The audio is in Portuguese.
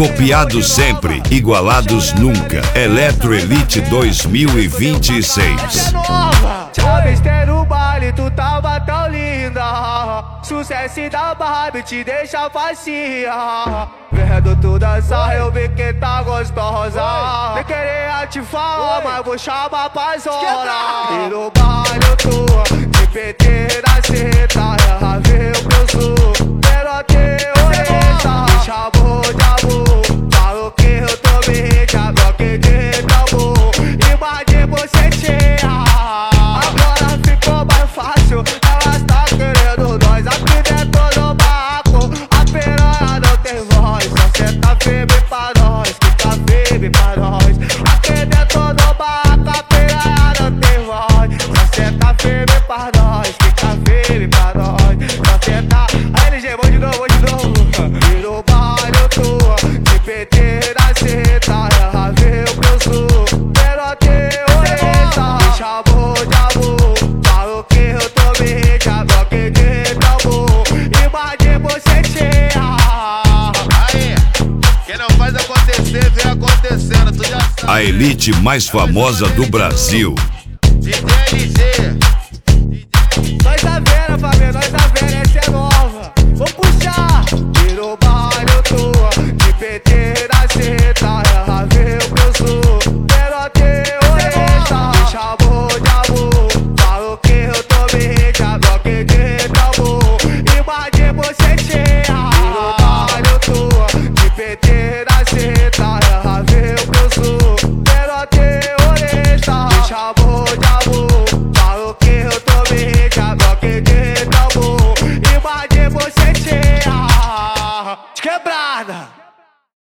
Copiados sempre, igualados nunca. Eletro Elite 2026. A besteira no baile, tu tava tão linda. Sucesso da Barbie te deixa facinha. Vendo tu dançar, eu vi que tá gostosa. Nem queria te falar, mas vou chamar pra zona. E no baile eu tô de PT na seta. Ela veio que eu sou perote oreta. Me chamou de amor, falou que eu tô bem. Já bloqueei de tambor e mandei você cheia. Agora ficou mais fácil, elas tá querendo nós. Aqui dentro do barraco, a piranha não tem voz. Só cê tá firme pra nós, que tá firme pra nós. Aqui dentro do barraco, a piranha não tem voz. Só cê tá firme pra nós, que tá firme pra nós. Só cê tá... Aí LG, vou de novo, vou de novo. E no baile eu tô de PT na seta. Ela viu que eu sou perote oreta. Me chamou de amor, falou que eu tô bem. Já bloqueei de tambor e mandei você cheia. Aí, quem não faz acontecer, vem acontecendo, tu já sabe. A elite mais famosa do Brasil. DJ LG. Nós tá vendo, família, nós tá vendo, essa é nova. Vou puxar. E no baile eu tô de PT na seta. Ela viu que eu sou perote oreta. Me chamou de amor, falou que eu tô bem. Já bloqueei de tambor e mandei você cheia. E no baile eu tô de PT na seta. Ela viu que eu sou perote oreta. Me chamou de amor, falou que eu tô bem. Já bloqueei de tambor e mandei você cheia. Quebra